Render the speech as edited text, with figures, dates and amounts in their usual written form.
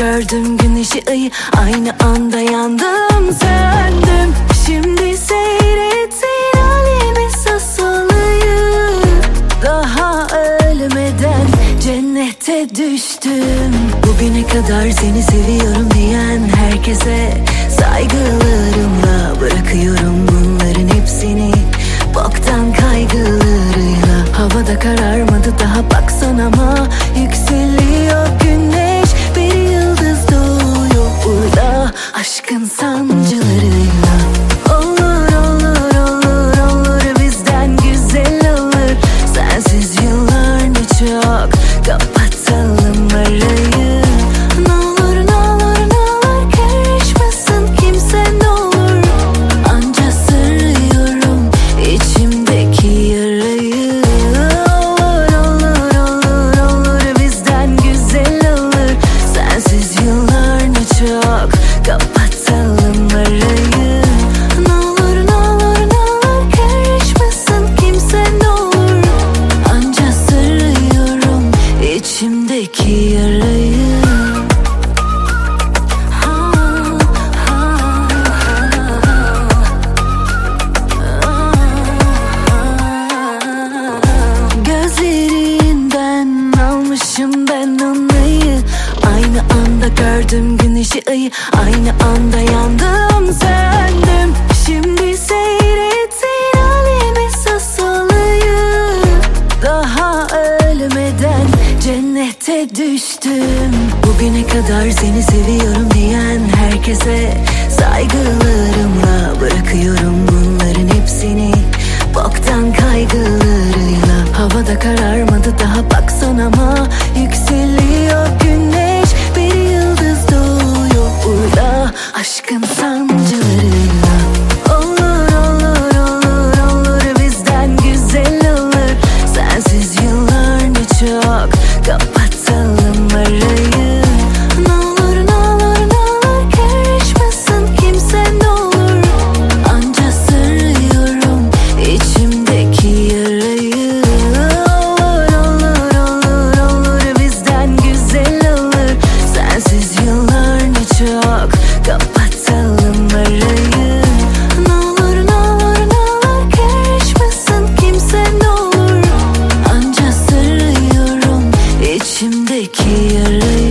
gördüm güneşi ayı, aynı anda yandım söndüm. Şimdi seyretsin alemi sasalıyı, daha ölmeden cennete düştüm. Bugüne kadar seni seviyorum diyen herkese saygılarımla bırakıyorum bunların hepsini boktan kaygılarıyla. Havada kararmadı daha, baksana ama yükseliyor güneş, bir yıldız doğuyor burada aşkın sancılarıyla. Olur olur olur olur, bizden güzel olur, sensiz yıllar ne çok, kapatalım arayı. Ne olur ne olur ne olur, karışmasın kimse ne olur, anca sarıyorum içimdeki yarayı. Olur olur olur olur, bizden güzel olur, sensiz yıllar ne çok, kapatalım arayı. Ne olur ne olur ne olur, karışmasın kimse ne olur, anca sarıyorum içimdeki yarayı. Gözlerinden almışım ben onayı, aynı anda gördüm güneşi ayı, aynı anda yandım söndüm. Şimdi seyretsin alemi sasalıyı, daha ölmeden cennete düştüm. Bugüne kadar seni seviyorum diyen herkese saygılarımla bırakıyorum bunların hepsini boktan kaygılarıyla. Havada kararmadı daha, baksana ama yükseliyor güneş, bir yıldız doğuyor burada aşkın sancılarıyla. Olur olur olur olur, bizden güzel olur, sensiz yıllar ne çok, kapatalım arayı. Ne olur ne olur ne olur, karışmasın kimse ne olur, anca sarıyorum içimdeki yarayı. Olur olur olur olur, bizden güzel olur, sensiz yıllar ne çok, kapatalım arayı. Ne olur ne olur ne olur, karışmasın kimse ne olur, anca sarıyorum içimdeki yarayı.